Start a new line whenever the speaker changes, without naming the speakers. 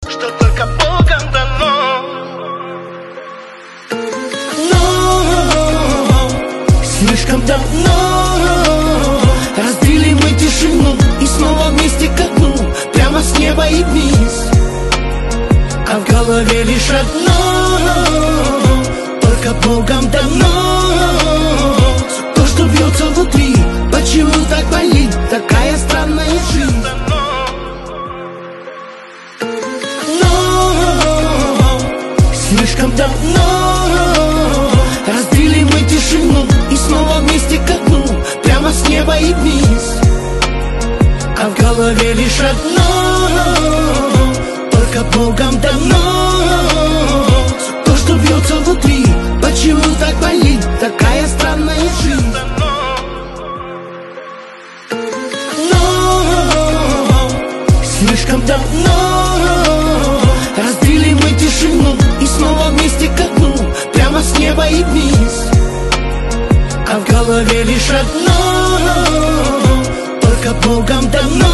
что только Богом дано.
Но слишком давно разбили мы тишину и снова вместе ко дну, прямо с неба и вниз. А в голове лишь одно, только Богом дано. То, что бьется внутри, почему так болит, такая странная жизнь. Но слишком давно разбили мы тишину и снова вместе ко дну, прямо с неба и вниз. А в голове лишь одно, только Богом дано. То, что бьется внутри, почему так болит, такая странная жизнь. Но слишком давно разбили мы тишину и снова вместе ко дну, прямо с неба и вниз. А в голове лишь одно, только Богом дано.